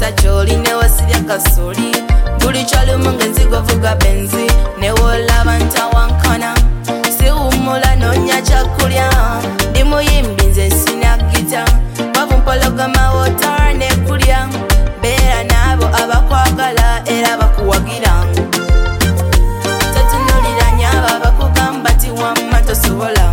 wejjusa kyoli ne wasirya kasoli buli kyolumu ngenzigo vuga benzi ne wolaba ntawankana siwumula nonya kyakulya ndi muyimbi nze sina gita wavumpologama wotara ne kulya beera n'abo abakwagala era bakuwagira totunulira nyaba bakugamba ti wamma tosobola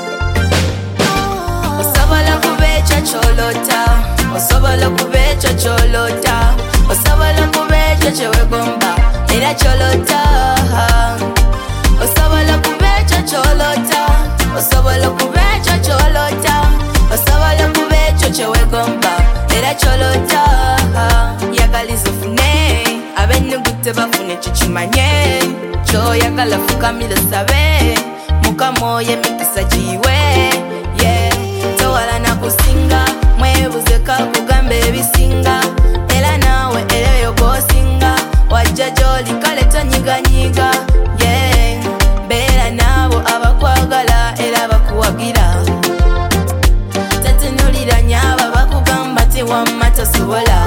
osobola kuba ekyo kyolota osobola kuba ekyo kyolota osobola kuba ekyo kyewegomba era kyolota osobola kuba ekyo kyolota osobola kuba ekyo kyolota osobola kuba ekyo kyewegomba era kyolota yagaliza ofune abenugute bafune kikimanye kyoyagala fukamira sabe mukamoye mikisa giwe towala nakusinga mwebuze kakugamba ebisinga era nawe ereyo gosinga wajja gyoli kale tonyiganyiga beera naabo abakwagala era bakuwagira tetunulira nyaba bakugamba ti wamma tosobola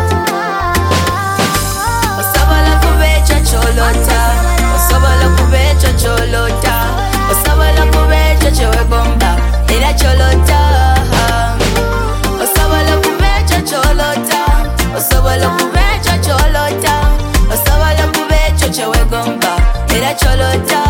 osobola kuba ekyo kyolota osobola kuba ekyo kyolota osobola kuba ekyo kyewegomba era kyolota osobola kuba ekyo kyolota osobola kuba ekyo kyolota osobola kuba ekyo kyewegomba era kyolota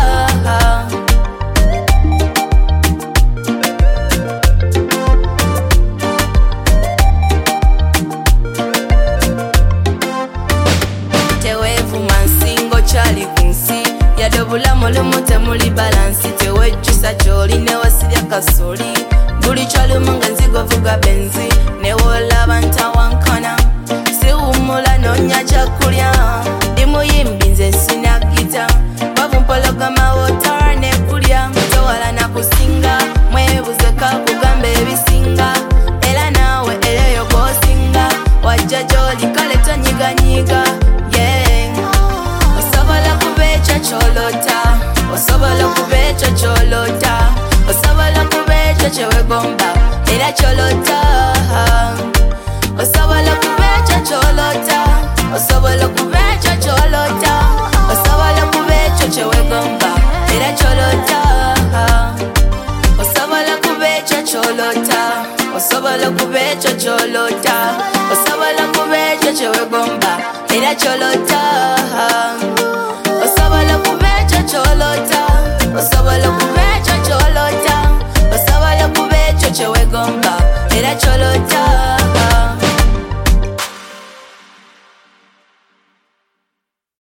tewevuma nsingo kyali ku nsi yadde obulamu olumu temuli balansi tewejjusa kyoli ne wasirya kasoli buli kyolumu ngenzigo vuga benzi ne wolaba ntawankana siwumula nonya kyakulya ndi muyimbi nze sina gita wavumpologama wotara ne kulya towala nakusinga mwebuze kakugamba ebisinga era nawe ereyo gosinga wajja gyoli kale tonyiganyiga osobola kuba ekyo kyolota osobola kuba ekyo kyolota osobola kuba ekyo kyewegomba era kyolota osobola kuba ekyo kyolota osobola kuba ekyo kyolota osobola kuba ekyo kyewegomba era kyolota osobola kuba ekyo kyolota osobola kuba ekyo kyolota osobola kuba ekyo kyewegomba era kyolota